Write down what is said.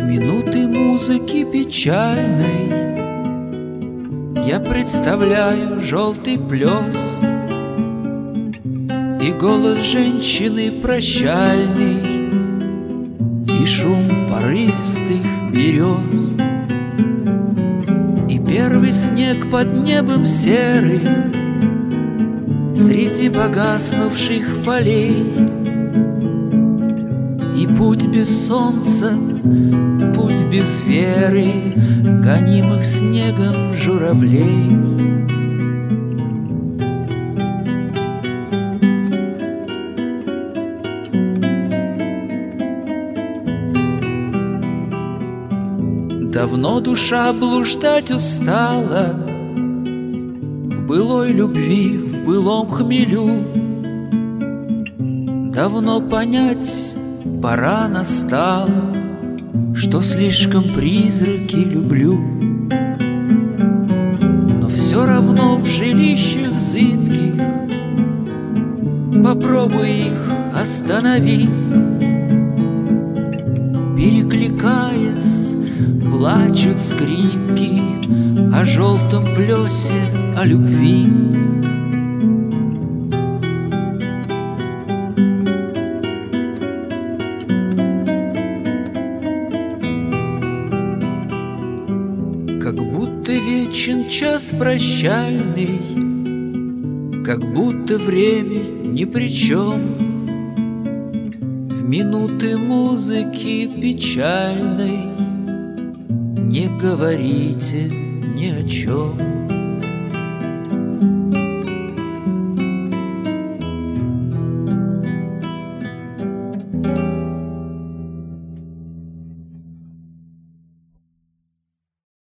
минуты музыки печальной я представляю желтый плес и голос женщины прощальный, и шум порывистых берез, и первый снег под небом серым среди погаснувших полей, и путь без солнца, путь без веры, гонимых снегом журавлей. Давно душа блуждать устала в былой любви, в былом хмелю. Давно понять пора настала, что слишком призраки люблю. Но все равно в жилищах зыбких попробуй их останови. Перекликаясь, плачут скрипки о желтом плесе, о любви. Как будто вечен час прощальный, как будто время ни при чем. В минуты музыки печальной не говорите ни о чем.